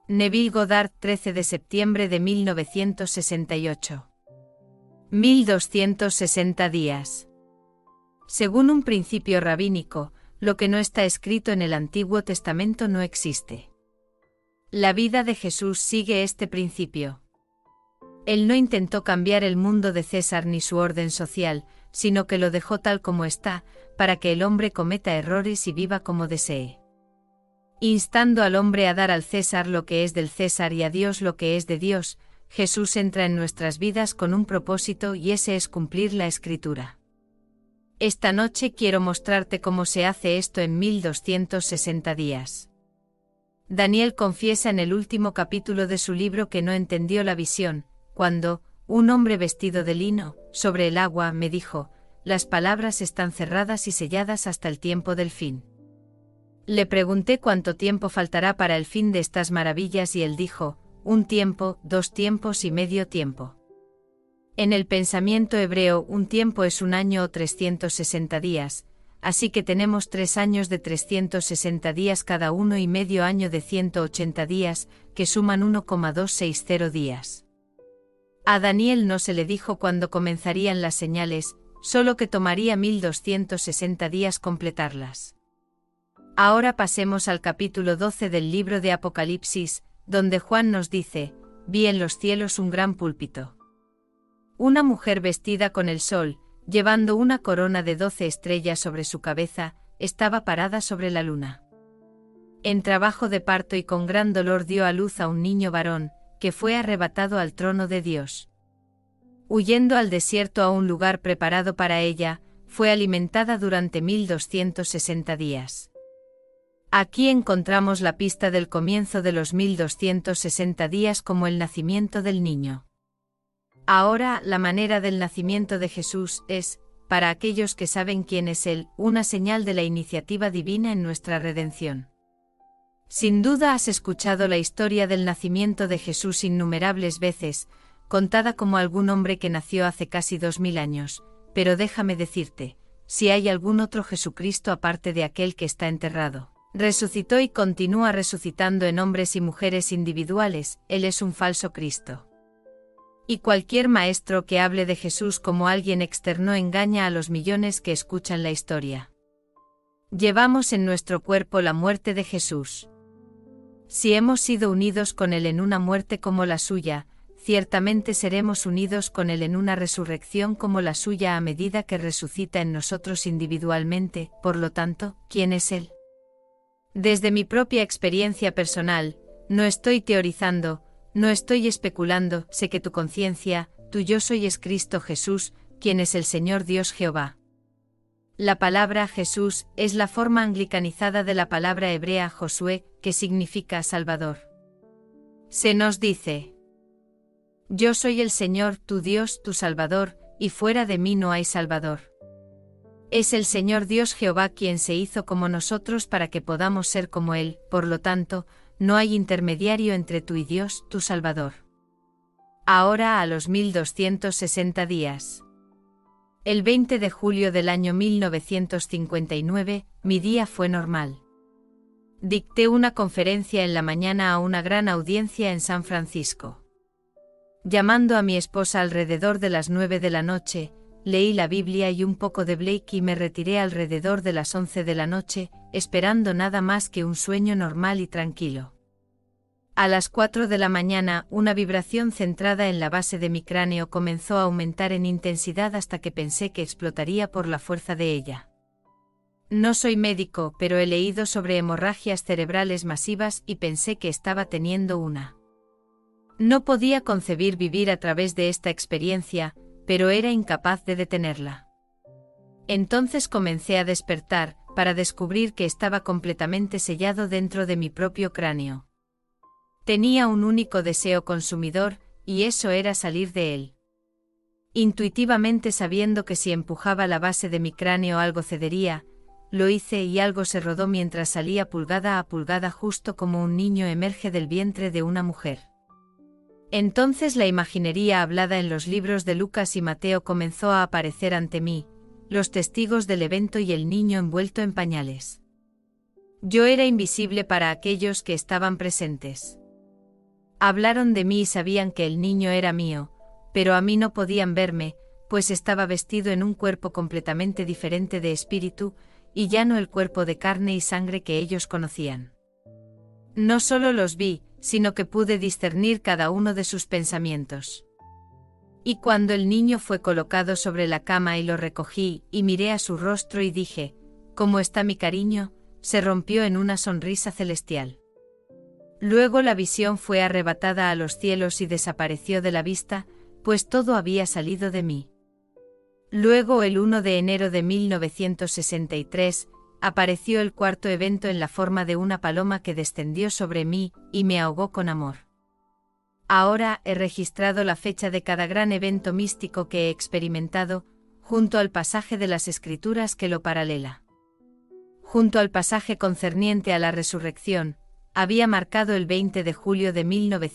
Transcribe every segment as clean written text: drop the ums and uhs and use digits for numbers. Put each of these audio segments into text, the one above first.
Neville Goddard, 13 de septiembre de 1968. 1260 días. Según un principio rabínico, lo que no está escrito en el Antiguo Testamento no existe. La vida de Jesús sigue este principio. Él no intentó cambiar el mundo de César ni su orden social, sino que lo dejó tal como está, para que el hombre cometa errores y viva como desee. Instando al hombre a dar al César lo que es del César y a Dios lo que es de Dios, Jesús entra en nuestras vidas con un propósito y ese es cumplir la Escritura. Esta noche quiero mostrarte cómo se hace esto en 1260 días. Daniel confiesa en el último capítulo de su libro que no entendió la visión, cuando, un hombre vestido de lino, sobre el agua, me dijo, las palabras están cerradas y selladas hasta el tiempo del fin. Le pregunté cuánto tiempo faltará para el fin de estas maravillas y él dijo, 1 tiempo, 2 tiempos y medio tiempo. En el pensamiento hebreo 1 tiempo es 1 año o 360 días, así que tenemos 3 años de 360 días cada uno y medio año de 180 días, que suman 1,260 días. A Daniel no se le dijo cuándo comenzarían las señales, solo que tomaría 1260 días completarlas. Ahora pasemos al capítulo 12 del libro de Apocalipsis, donde Juan nos dice, vi en los cielos un gran púlpito. Una mujer vestida con el sol, llevando una corona de 12 estrellas sobre su cabeza, estaba parada sobre la luna. En trabajo de parto y con gran dolor dio a luz a un niño varón, que fue arrebatado al trono de Dios. Huyendo al desierto a un lugar preparado para ella, fue alimentada durante 1260 días. Aquí encontramos la pista del comienzo de los 1260 días como el nacimiento del niño. Ahora, la manera del nacimiento de Jesús es, para aquellos que saben quién es Él, una señal de la iniciativa divina en nuestra redención. Sin duda has escuchado la historia del nacimiento de Jesús innumerables veces, contada como algún hombre que nació hace casi 2000 años, pero déjame decirte, si hay algún otro Jesucristo aparte de aquel que está enterrado, resucitó y continúa resucitando en hombres y mujeres individuales, Él es un falso Cristo. Y cualquier maestro que hable de Jesús como alguien externo engaña a los millones que escuchan la historia. Llevamos en nuestro cuerpo la muerte de Jesús. Si hemos sido unidos con Él en una muerte como la suya, ciertamente seremos unidos con Él en una resurrección como la suya a medida que resucita en nosotros individualmente. Por lo tanto, ¿quién es Él? Desde mi propia experiencia personal, no estoy teorizando, no estoy especulando, sé que tu conciencia, tu yo soy es Cristo Jesús, quien es el Señor Dios Jehová. La palabra Jesús es la forma anglicanizada de la palabra hebrea Josué, que significa Salvador. Se nos dice: yo soy el Señor tu Dios, tu Salvador, y fuera de mí no hay Salvador. Es el Señor Dios Jehová quien se hizo como nosotros para que podamos ser como Él, por lo tanto, no hay intermediario entre tú y Dios, tu Salvador. Ahora a los 1260 días. El 20 de julio del año 1959, mi día fue normal. Dicté una conferencia en la mañana a una gran audiencia en San Francisco. Llamando a mi esposa alrededor de las 9 de la noche, leí la Biblia y un poco de Blake y me retiré alrededor de las 11 de la noche, esperando nada más que un sueño normal y tranquilo. A las 4 de la mañana, una vibración centrada en la base de mi cráneo comenzó a aumentar en intensidad hasta que pensé que explotaría por la fuerza de ella. No soy médico, pero he leído sobre hemorragias cerebrales masivas y pensé que estaba teniendo una. No podía concebir vivir a través de esta experiencia, pero era incapaz de detenerla. Entonces comencé a despertar, para descubrir que estaba completamente sellado dentro de mi propio cráneo. Tenía un único deseo consumidor, y eso era salir de él. Intuitivamente sabiendo que si empujaba la base de mi cráneo algo cedería, lo hice y algo se rodó mientras salía pulgada a pulgada justo como un niño emerge del vientre de una mujer. Entonces la imaginería hablada en los libros de Lucas y Mateo comenzó a aparecer ante mí, los testigos del evento y el niño envuelto en pañales. Yo era invisible para aquellos que estaban presentes. Hablaron de mí y sabían que el niño era mío, pero a mí no podían verme, pues estaba vestido en un cuerpo completamente diferente de espíritu, y ya no el cuerpo de carne y sangre que ellos conocían. No solo los vi, sino que pude discernir cada uno de sus pensamientos. Y cuando el niño fue colocado sobre la cama y lo recogí, y miré a su rostro y dije, ¿cómo está mi cariño?, se rompió en una sonrisa celestial. Luego la visión fue arrebatada a los cielos y desapareció de la vista, pues todo había salido de mí. Luego el 1 de enero de 1963, apareció el cuarto evento en la forma de una paloma que descendió sobre mí y me ahogó con amor. Ahora he registrado la fecha de cada gran evento místico que he experimentado, junto al pasaje de las Escrituras que lo paralela. Junto al pasaje concerniente a la resurrección, había marcado el 20 de julio de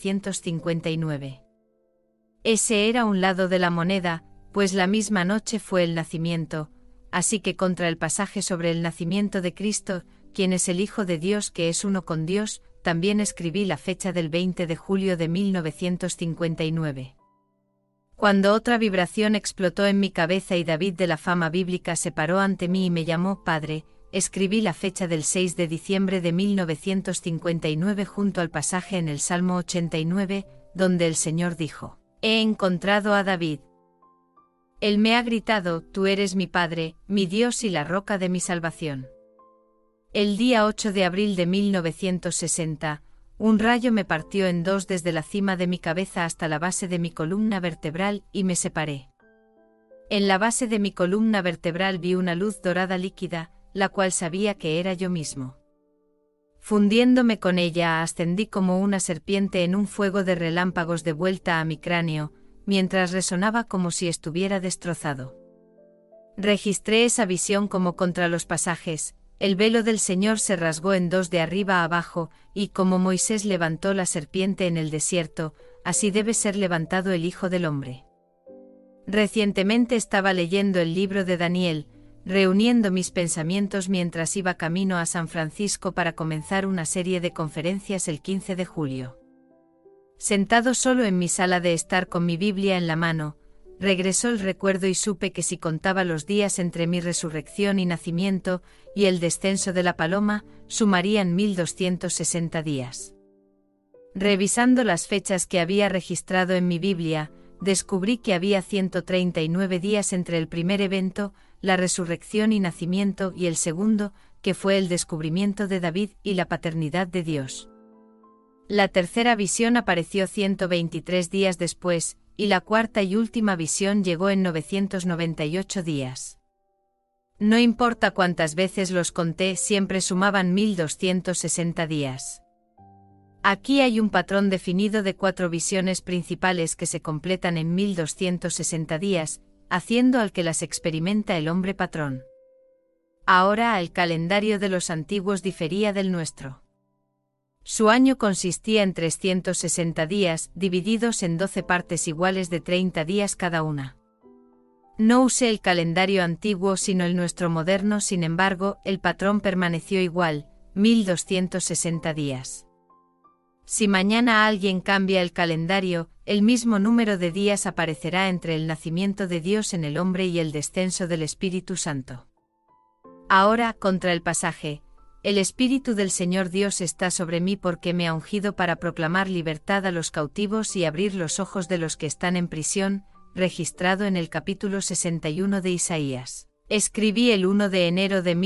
1959. Ese era un lado de la moneda, pues la misma noche fue el nacimiento, así que contra el pasaje sobre el nacimiento de Cristo, quien es el Hijo de Dios que es uno con Dios, también escribí la fecha del 20 de julio de 1959. Cuando otra vibración explotó en mi cabeza y David de la fama bíblica se paró ante mí y me llamó Padre, escribí la fecha del 6 de diciembre de 1959 junto al pasaje en el Salmo 89, donde el Señor dijo, «He encontrado a David. Él me ha gritado, tú eres mi Padre, mi Dios y la roca de mi salvación». El día 8 de abril de 1960, un rayo me partió en dos desde la cima de mi cabeza hasta la base de mi columna vertebral y me separé. En la base de mi columna vertebral vi una luz dorada líquida, la cual sabía que era yo mismo. Fundiéndome con ella ascendí como una serpiente en un fuego de relámpagos de vuelta a mi cráneo, mientras resonaba como si estuviera destrozado. Registré esa visión como contra los pasajes. El velo del Señor se rasgó en dos de arriba a abajo, y como Moisés levantó la serpiente en el desierto, así debe ser levantado el Hijo del Hombre. Recientemente estaba leyendo el libro de Daniel, reuniendo mis pensamientos mientras iba camino a San Francisco para comenzar una serie de conferencias el 15 de julio. Sentado solo en mi sala de estar con mi Biblia en la mano, regresó el recuerdo y supe que si contaba los días entre mi resurrección y nacimiento, y el descenso de la paloma, sumarían 1260 días. Revisando las fechas que había registrado en mi Biblia, descubrí que había 139 días entre el primer evento, la resurrección y nacimiento, y el segundo, que fue el descubrimiento de David y la paternidad de Dios. La tercera visión apareció 123 días después, y la cuarta y última visión llegó en 998 días. No importa cuántas veces los conté, siempre sumaban 1260 días. Aquí hay un patrón definido de 4 visiones principales que se completan en 1260 días, haciendo al que las experimenta el hombre patrón. Ahora el calendario de los antiguos difería del nuestro. Su año consistía en 360 días, divididos en 12 partes iguales de 30 días cada una. No usé el calendario antiguo sino el nuestro moderno, sin embargo, el patrón permaneció igual, 1260 días. Si mañana alguien cambia el calendario, el mismo número de días aparecerá entre el nacimiento de Dios en el hombre y el descenso del Espíritu Santo. Ahora, contra el pasaje, el Espíritu del Señor Dios está sobre mí porque me ha ungido para proclamar libertad a los cautivos y abrir los ojos de los que están en prisión, registrado en el capítulo 61 de Isaías. Escribí el 1 de enero de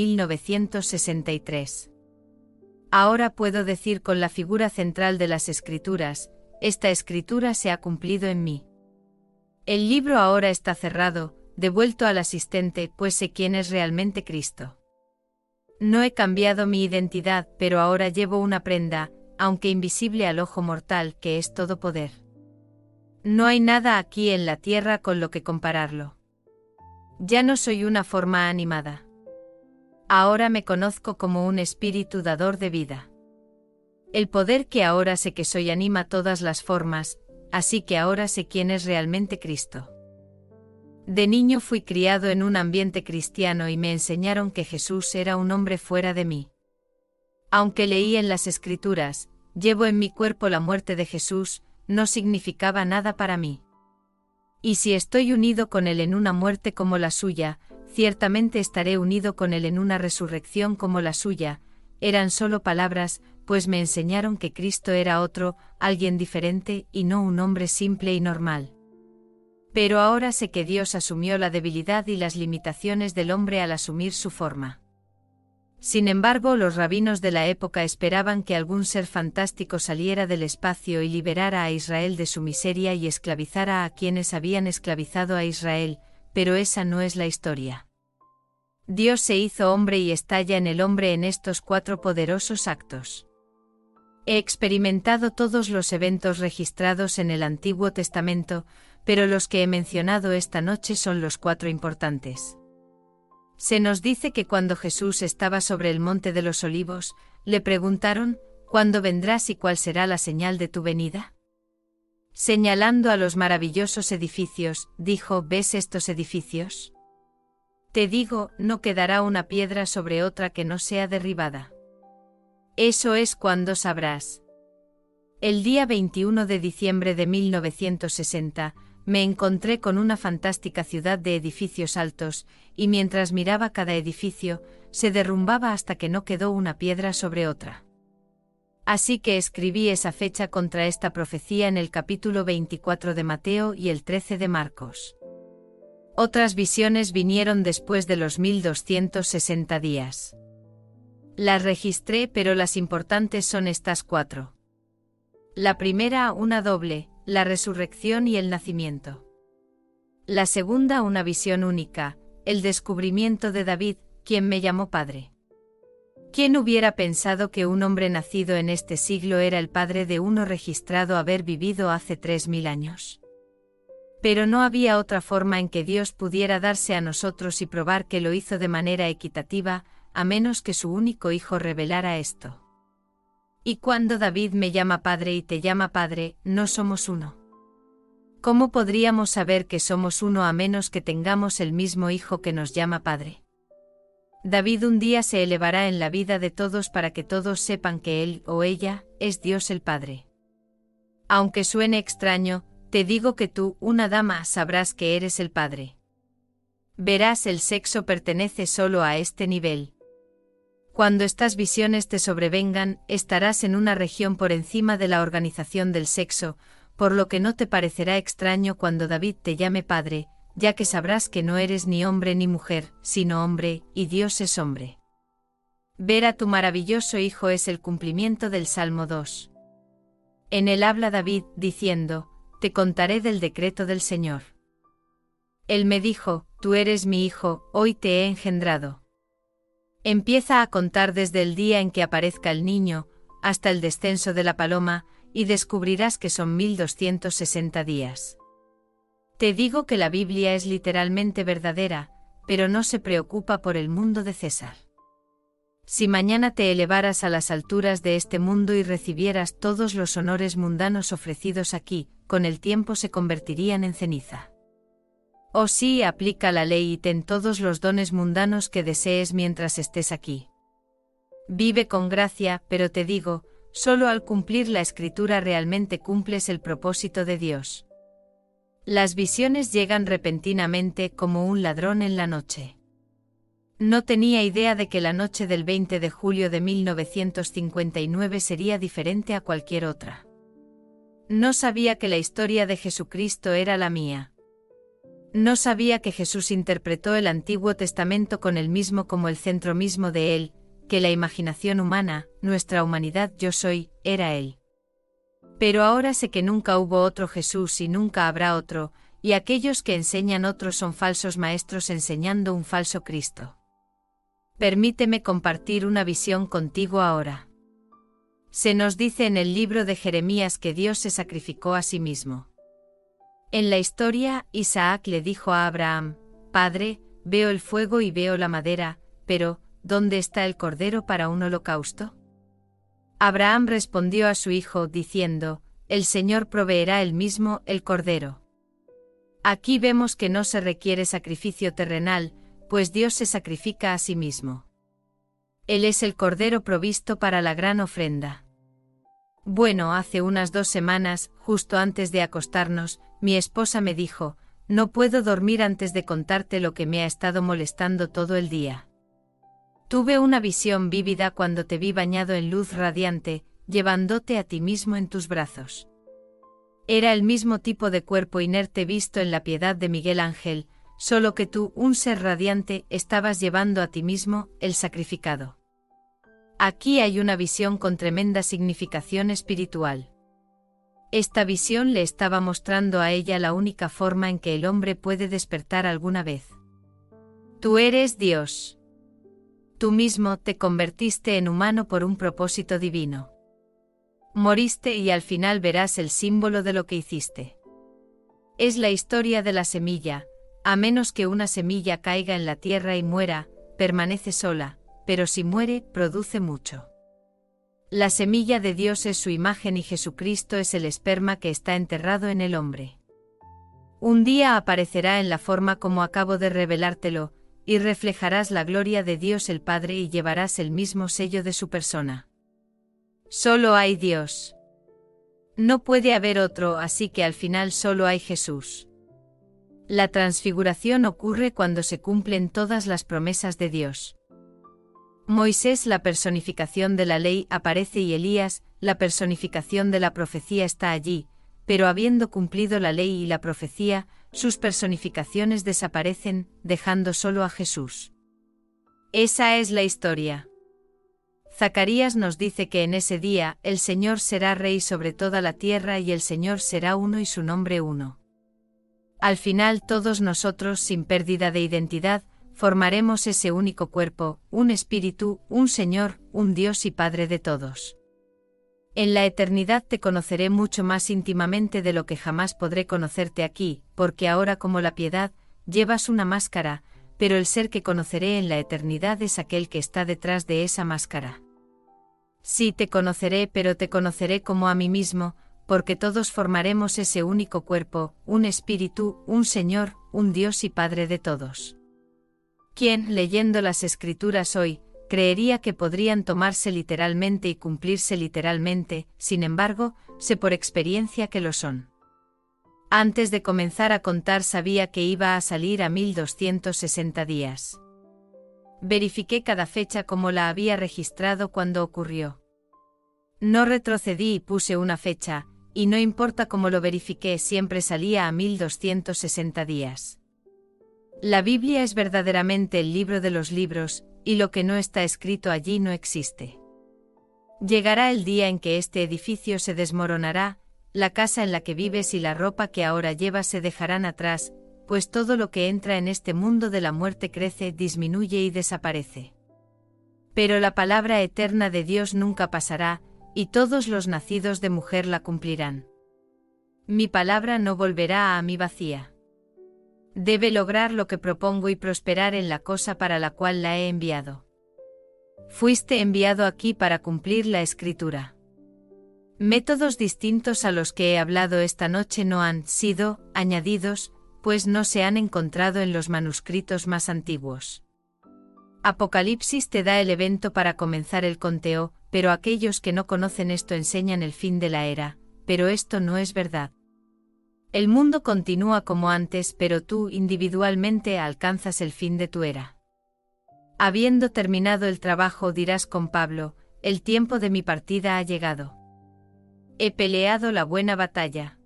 1963. Ahora puedo decir con la figura central de las Escrituras, esta Escritura se ha cumplido en mí. El libro ahora está cerrado, devuelto al asistente, pues sé quién es realmente Cristo. No he cambiado mi identidad, pero ahora llevo una prenda, aunque invisible al ojo mortal, que es todo poder. No hay nada aquí en la tierra con lo que compararlo. Ya no soy una forma animada. Ahora me conozco como un espíritu dador de vida. El poder que ahora sé que soy anima todas las formas, así que ahora sé quién es realmente Cristo. De niño fui criado en un ambiente cristiano y me enseñaron que Jesús era un hombre fuera de mí. Aunque leí en las Escrituras, llevo en mi cuerpo la muerte de Jesús, no significaba nada para mí. Y si estoy unido con Él en una muerte como la suya, ciertamente estaré unido con Él en una resurrección como la suya. Eran solo palabras, pues me enseñaron que Cristo era otro, alguien diferente y no un hombre simple y normal. Pero ahora sé que Dios asumió la debilidad y las limitaciones del hombre al asumir su forma. Sin embargo, los rabinos de la época esperaban que algún ser fantástico saliera del espacio y liberara a Israel de su miseria y esclavizara a quienes habían esclavizado a Israel, pero esa no es la historia. Dios se hizo hombre y estalla en el hombre en estos 4 poderosos actos. He experimentado todos los eventos registrados en el Antiguo Testamento, pero los que he mencionado esta noche son los 4 importantes. Se nos dice que cuando Jesús estaba sobre el monte de los Olivos, le preguntaron, ¿cuándo vendrás y cuál será la señal de tu venida? Señalando a los maravillosos edificios, dijo, ¿ves estos edificios? Te digo, no quedará una piedra sobre otra que no sea derribada. Eso es cuando sabrás. El día 21 de diciembre de 1960, me encontré con una fantástica ciudad de edificios altos, y mientras miraba cada edificio, se derrumbaba hasta que no quedó una piedra sobre otra. Así que escribí esa fecha contra esta profecía en el capítulo 24 de Mateo y el 13 de Marcos. Otras visiones vinieron después de los 1260 días. Las registré, pero las importantes son estas 4. La primera, una doble, la resurrección y el nacimiento. La segunda, una visión única, el descubrimiento de David, quien me llamó padre. ¿Quién hubiera pensado que un hombre nacido en este siglo era el padre de uno registrado haber vivido hace 3000 años? Pero no había otra forma en que Dios pudiera darse a nosotros y probar que lo hizo de manera equitativa, a menos que su único hijo revelara esto. Y cuando David me llama padre y te llama padre, no somos uno. ¿Cómo podríamos saber que somos uno a menos que tengamos el mismo hijo que nos llama padre? David un día se elevará en la vida de todos para que todos sepan que él o ella es Dios el Padre. Aunque suene extraño, te digo que tú, una dama, sabrás que eres el Padre. Verás, el sexo pertenece solo a este nivel. Cuando estas visiones te sobrevengan, estarás en una región por encima de la organización del sexo, por lo que no te parecerá extraño cuando David te llame padre, ya que sabrás que no eres ni hombre ni mujer, sino hombre, y Dios es hombre. Ver a tu maravilloso Hijo es el cumplimiento del Salmo 2. En él habla David, diciendo, te contaré del decreto del Señor. Él me dijo, tú eres mi hijo, hoy te he engendrado. Empieza a contar desde el día en que aparezca el niño, hasta el descenso de la paloma, y descubrirás que son 1260 días. Te digo que la Biblia es literalmente verdadera, pero no se preocupa por el mundo de César. Si mañana te elevaras a las alturas de este mundo y recibieras todos los honores mundanos ofrecidos aquí, con el tiempo se convertirían en ceniza. O sí, aplica la ley y ten todos los dones mundanos que desees mientras estés aquí. Vive con gracia, pero te digo, solo al cumplir la Escritura realmente cumples el propósito de Dios. Las visiones llegan repentinamente como un ladrón en la noche. No tenía idea de que la noche del 20 de julio de 1959 sería diferente a cualquier otra. No sabía que la historia de Jesucristo era la mía. No sabía que Jesús interpretó el Antiguo Testamento con él mismo como el centro mismo de él, que la imaginación humana, nuestra humanidad yo soy, era él. Pero ahora sé que nunca hubo otro Jesús y nunca habrá otro, y aquellos que enseñan otros son falsos maestros enseñando un falso Cristo. Permíteme compartir una visión contigo ahora. Se nos dice en el libro de Jeremías que Dios se sacrificó a sí mismo. En la historia, Isaac le dijo a Abraham, Padre, veo el fuego y veo la madera, pero, ¿dónde está el cordero para un holocausto? Abraham respondió a su hijo diciendo, el Señor proveerá él mismo el cordero. Aquí vemos que no se requiere sacrificio terrenal, pues Dios se sacrifica a sí mismo. Él es el cordero provisto para la gran ofrenda. Bueno, hace unas 2 semanas, justo antes de acostarnos, mi esposa me dijo, no puedo dormir antes de contarte lo que me ha estado molestando todo el día. Tuve una visión vívida cuando te vi bañado en luz radiante, llevándote a ti mismo en tus brazos. Era el mismo tipo de cuerpo inerte visto en La Piedad de Miguel Ángel, solo que tú, un ser radiante, estabas llevando a ti mismo, el sacrificado. Aquí hay una visión con tremenda significación espiritual. Esta visión le estaba mostrando a ella la única forma en que el hombre puede despertar alguna vez. Tú eres Dios. Tú mismo te convertiste en humano por un propósito divino. Moriste y al final verás el símbolo de lo que hiciste. Es la historia de la semilla, a menos que una semilla caiga en la tierra y muera, permanece sola, pero si muere, produce mucho. La semilla de Dios es su imagen y Jesucristo es el esperma que está enterrado en el hombre. Un día aparecerá en la forma como acabo de revelártelo, y reflejarás la gloria de Dios el Padre y llevarás el mismo sello de su persona. Solo hay Dios. No puede haber otro, así que al final solo hay Jesús. La transfiguración ocurre cuando se cumplen todas las promesas de Dios. Moisés, la personificación de la ley, aparece y Elías, la personificación de la profecía, está allí, pero habiendo cumplido la ley y la profecía, sus personificaciones desaparecen, dejando solo a Jesús. Esa es la historia. Zacarías nos dice que en ese día, el Señor será rey sobre toda la tierra y el Señor será uno y su nombre uno. Al final todos nosotros, sin pérdida de identidad, formaremos ese único cuerpo, un espíritu, un Señor, un Dios y Padre de todos. En la eternidad te conoceré mucho más íntimamente de lo que jamás podré conocerte aquí, porque ahora como la piedad, llevas una máscara, pero el ser que conoceré en la eternidad es aquel que está detrás de esa máscara. Sí, te conoceré, pero te conoceré como a mí mismo, porque todos formaremos ese único cuerpo, un espíritu, un Señor, un Dios y Padre de todos. ¿Quién, leyendo las Escrituras hoy, creería que podrían tomarse literalmente y cumplirse literalmente? Sin embargo, sé por experiencia que lo son. Antes de comenzar a contar sabía que iba a salir a 1260 días. Verifiqué cada fecha como la había registrado cuando ocurrió. No retrocedí y puse una fecha, y no importa cómo lo verifiqué, siempre salía a 1260 días. La Biblia es verdaderamente el libro de los libros, y lo que no está escrito allí no existe. Llegará el día en que este edificio se desmoronará, la casa en la que vives y la ropa que ahora llevas se dejarán atrás, pues todo lo que entra en este mundo de la muerte crece, disminuye y desaparece. Pero la palabra eterna de Dios nunca pasará, y todos los nacidos de mujer la cumplirán. Mi palabra no volverá a mí vacía. Debe lograr lo que propongo y prosperar en la cosa para la cual la he enviado. Fuiste enviado aquí para cumplir la Escritura. Métodos distintos a los que he hablado esta noche no han sido añadidos, pues no se han encontrado en los manuscritos más antiguos. Apocalipsis te da el evento para comenzar el conteo, pero aquellos que no conocen esto enseñan el fin de la era, pero esto no es verdad. El mundo continúa como antes, pero tú individualmente alcanzas el fin de tu era. Habiendo terminado el trabajo dirás con Pablo, el tiempo de mi partida ha llegado. He peleado la buena batalla.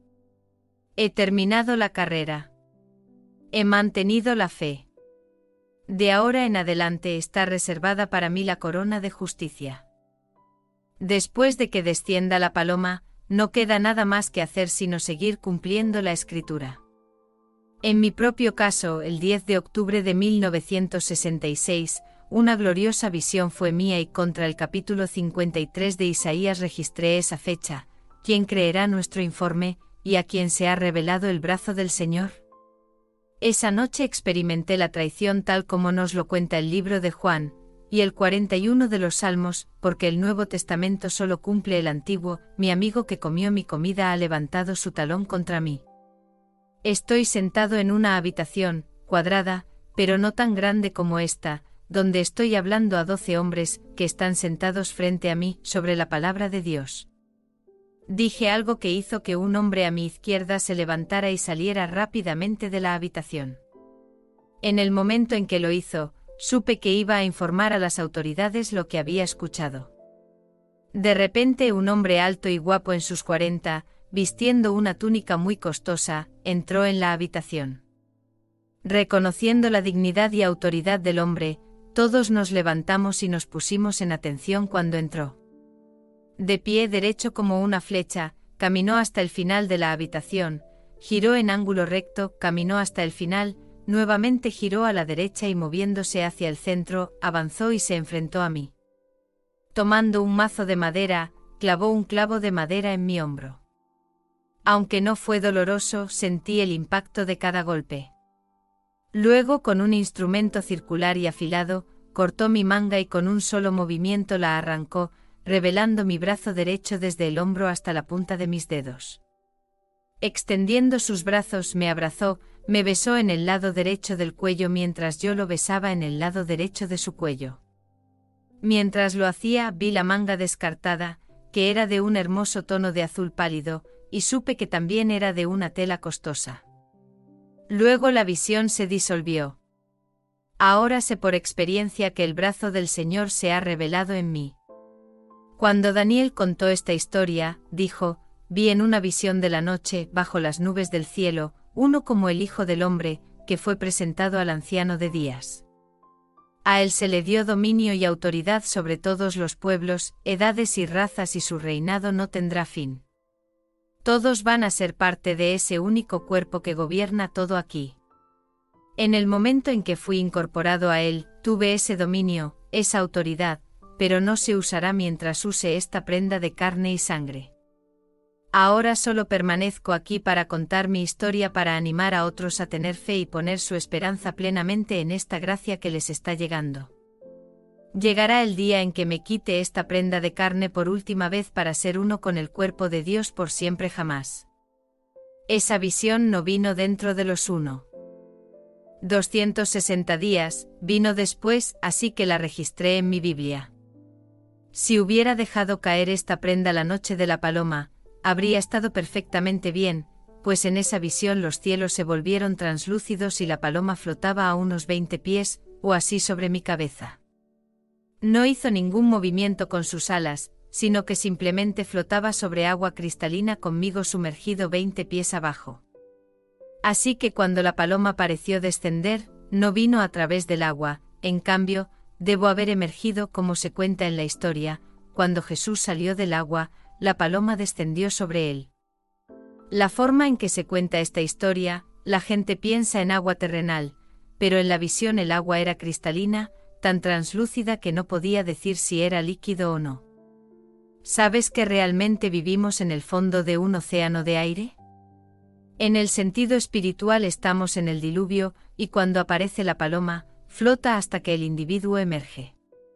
He terminado la carrera. He mantenido la fe. De ahora en adelante está reservada para mí la corona de justicia. Después de que descienda la paloma, no queda nada más que hacer sino seguir cumpliendo la Escritura. En mi propio caso, el 10 de octubre de 1966, una gloriosa visión fue mía y contra el capítulo 53 de Isaías registré esa fecha. ¿Quién creerá nuestro informe, y a quién se ha revelado el brazo del Señor? Esa noche experimenté la traición tal como nos lo cuenta el libro de Juan, y el 41 de los Salmos, porque el Nuevo Testamento solo cumple el Antiguo. Mi amigo que comió mi comida ha levantado su talón contra mí. Estoy sentado en una habitación, cuadrada, pero no tan grande como esta, donde estoy hablando a 12 hombres, que están sentados frente a mí, sobre la palabra de Dios. Dije algo que hizo que un hombre a mi izquierda se levantara y saliera rápidamente de la habitación. En el momento en que lo hizo, supe que iba a informar a las autoridades lo que había escuchado. De repente un hombre alto y guapo en sus 40, vistiendo una túnica muy costosa, entró en la habitación. Reconociendo la dignidad y autoridad del hombre, todos nos levantamos y nos pusimos en atención cuando entró. De pie derecho como una flecha, caminó hasta el final de la habitación, giró en ángulo recto, caminó hasta el final, nuevamente giró a la derecha y moviéndose hacia el centro, avanzó y se enfrentó a mí. Tomando un mazo de madera, clavó un clavo de madera en mi hombro. Aunque no fue doloroso, sentí el impacto de cada golpe. Luego, con un instrumento circular y afilado, cortó mi manga y con un solo movimiento la arrancó, revelando mi brazo derecho desde el hombro hasta la punta de mis dedos. Extendiendo sus brazos, me abrazó, me besó en el lado derecho del cuello mientras yo lo besaba en el lado derecho de su cuello. Mientras lo hacía, vi la manga descartada, que era de un hermoso tono de azul pálido, y supe que también era de una tela costosa. Luego la visión se disolvió. Ahora sé por experiencia que el brazo del Señor se ha revelado en mí. Cuando Daniel contó esta historia, dijo: vi en una visión de la noche, bajo las nubes del cielo, uno como el Hijo del Hombre, que fue presentado al Anciano de Días. A él se le dio dominio y autoridad sobre todos los pueblos, edades y razas, y su reinado no tendrá fin. Todos van a ser parte de ese único cuerpo que gobierna todo aquí. En el momento en que fui incorporado a él, tuve ese dominio, esa autoridad, pero no se usará mientras use esta prenda de carne y sangre. Ahora solo permanezco aquí para contar mi historia, para animar a otros a tener fe y poner su esperanza plenamente en esta gracia que les está llegando. Llegará el día en que me quite esta prenda de carne por última vez para ser uno con el cuerpo de Dios por siempre jamás. Esa visión no vino dentro de los 260 días, vino después, así que la registré en mi Biblia. Si hubiera dejado caer esta prenda la noche de la paloma, habría estado perfectamente bien, pues en esa visión los cielos se volvieron translúcidos y la paloma flotaba a unos 20 pies, o así sobre mi cabeza. No hizo ningún movimiento con sus alas, sino que simplemente flotaba sobre agua cristalina conmigo sumergido 20 pies abajo. Así que cuando la paloma pareció descender, no vino a través del agua, en cambio, debo haber emergido como se cuenta en la historia, cuando Jesús salió del agua, la paloma descendió sobre él. La forma en que se cuenta esta historia, la gente piensa en agua terrenal, pero en la visión el agua era cristalina, tan translúcida que no podía decir si era líquido o no. ¿Sabes que realmente vivimos en el fondo de un océano de aire? En el sentido espiritual estamos en el diluvio, y cuando aparece la paloma, flota hasta que el individuo emerge.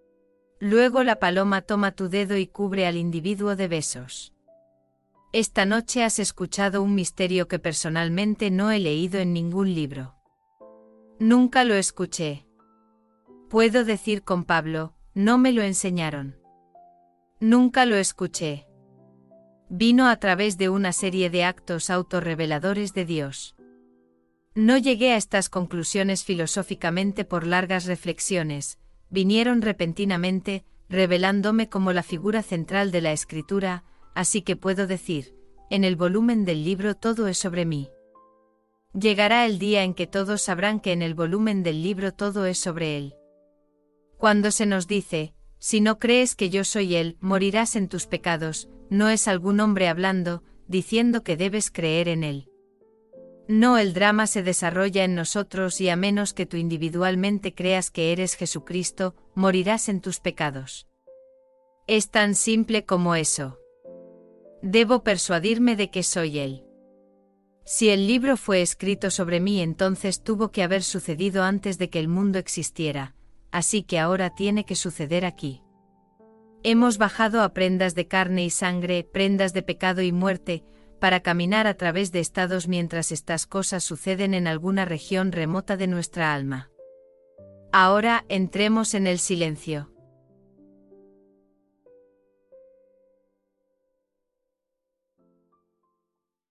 Luego la paloma toma tu dedo y cubre al individuo de besos. Esta noche has escuchado un misterio que personalmente no he leído en ningún libro. Nunca lo escuché. Puedo decir con Pablo, no me lo enseñaron. Nunca lo escuché. Vino a través de una serie de actos autorreveladores de Dios. No llegué a estas conclusiones filosóficamente por largas reflexiones, vinieron repentinamente, revelándome como la figura central de la escritura, así que puedo decir, en el volumen del libro todo es sobre mí. Llegará el día en que todos sabrán que en el volumen del libro todo es sobre él. Cuando se nos dice, si no crees que yo soy él, morirás en tus pecados, no es algún hombre hablando, diciendo que debes creer en él. No, el drama se desarrolla en nosotros y a menos que tú individualmente creas que eres Jesucristo, morirás en tus pecados. Es tan simple como eso. Debo persuadirme de que soy Él. Si el libro fue escrito sobre mí, entonces tuvo que haber sucedido antes de que el mundo existiera, así que ahora tiene que suceder aquí. Hemos bajado a prendas de carne y sangre, prendas de pecado y muerte, para caminar a través de estados mientras estas cosas suceden en alguna región remota de nuestra alma. Ahora entremos en el silencio.